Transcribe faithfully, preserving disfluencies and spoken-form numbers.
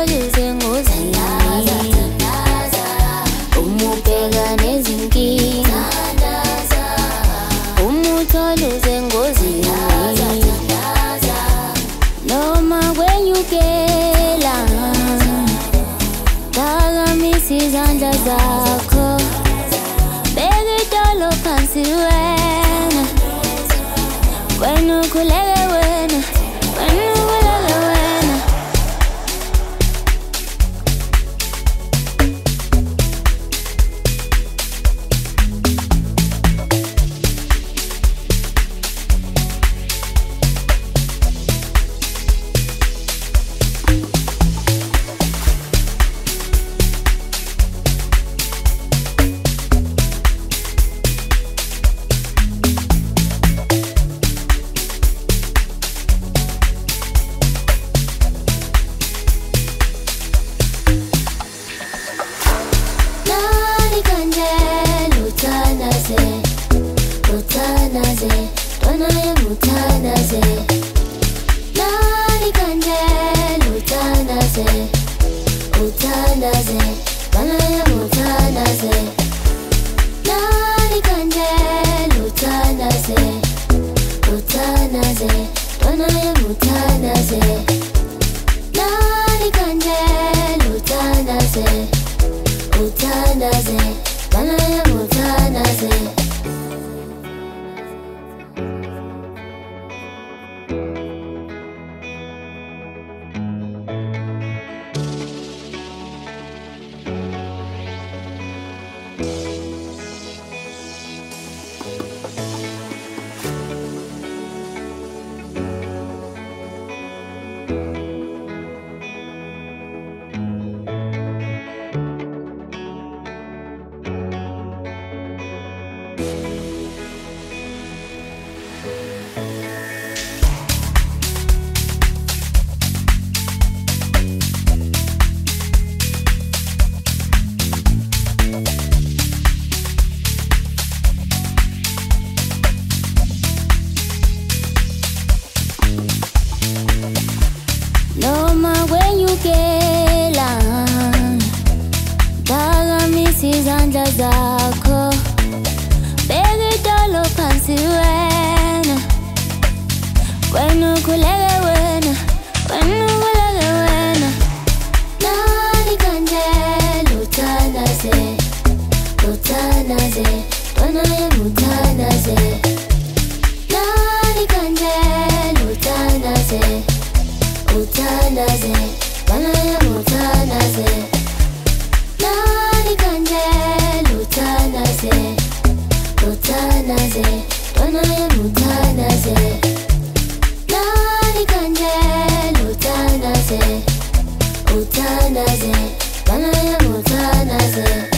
umuthola usengozini umubheka nezinkinga umuthola usengozini noma kwenyukela phakamisa izandla zakho beka idolo phansi wena wena ukhuleke wena wena ukhuleke wena Utanaze, dona ya mutanaze. Nani kanjel utanaze, utanaze, dona ya mutanaze. Nani kanjel utanaze, utanaze, dona ya mutanaze. Nani kanjel utanaze, utanaze, dona ya mutanaze. Noma kwenyukela phakamisa izandla zakho beka idolo phansi wena wena ukhuleke wena wena ukhuleke wena nani kanjel utanaze utanaze dona ya mutanaze nani kanjel utanaze utanaze, dona ya mutanaze. Nani kanjel utanaze, utanaze, dona ya mutanaze. Nani kanjel utanaze, utanaze, dona ya mutanaze.